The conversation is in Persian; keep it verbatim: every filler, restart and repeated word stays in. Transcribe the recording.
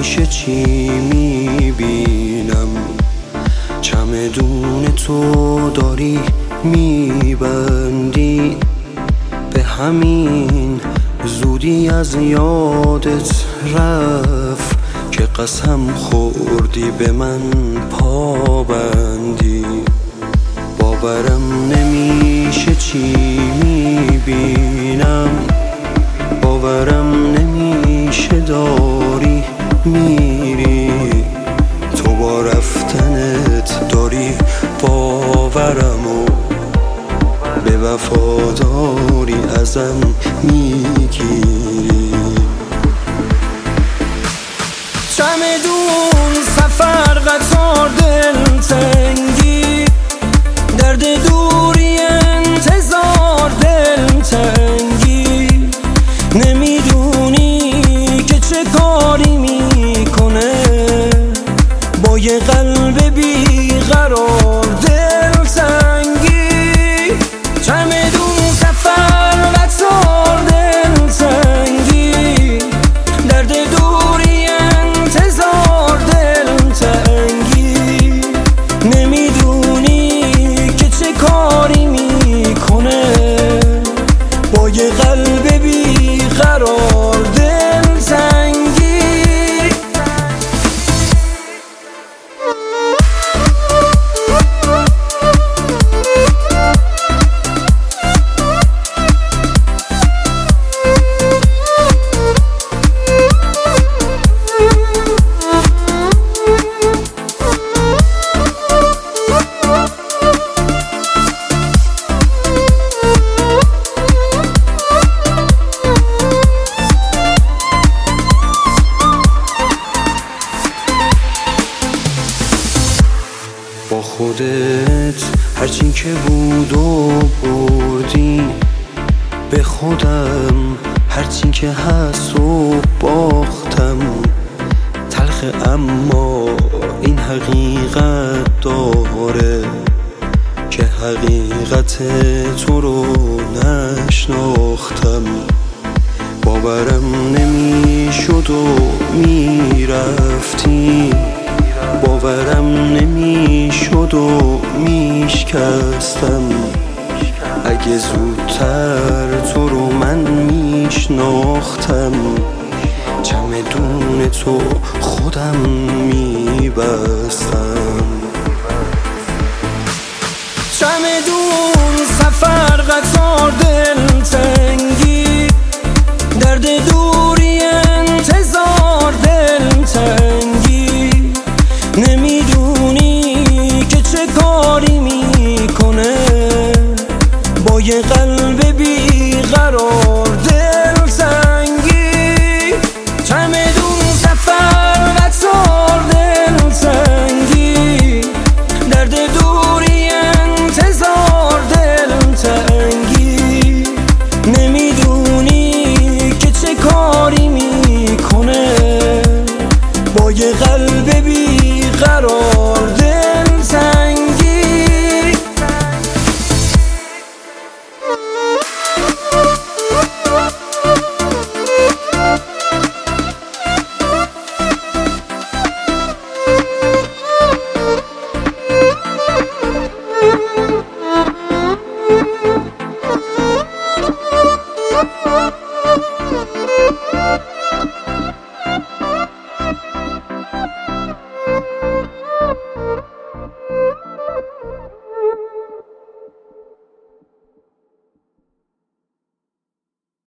همیشه چی میبینم؟ چمدون تو داری میبندی، به همین زودی از یادت رفت که قسم خوردی به من پابندی. باورم نمیشه چی میبینم، باورم نمیشه داری میری، تو با رفتنت داری باورمو به وفاداری ازم میگیری. چمدون، سفر، قطار، دلتنگی، درد دوری، انتظار، دلتنگی، نمیدونی که چه کاری میکنه با یه قلب بیقرار، دلتنگی. چمدون، سفر، قطار، دلتنگی، درد دوری، انتظار، دلتنگی، نمیدونی که چه کاری میکنه با یه قلب بیقرار، دلتنگی. با خودت هرچی که بود و بردی، به خودم هرچی که هست و باختم. تلخ اما این حقیقت داره که حقیقت تو رو نشناختم. باورم نمیشد و میرفتی، باورم نمیشد و میشکستم. اگه زودتر تو رو من میشناختم، چمدون تو خودم میبستم. چمدون، سفر، قطار، دلتنگی، درد دور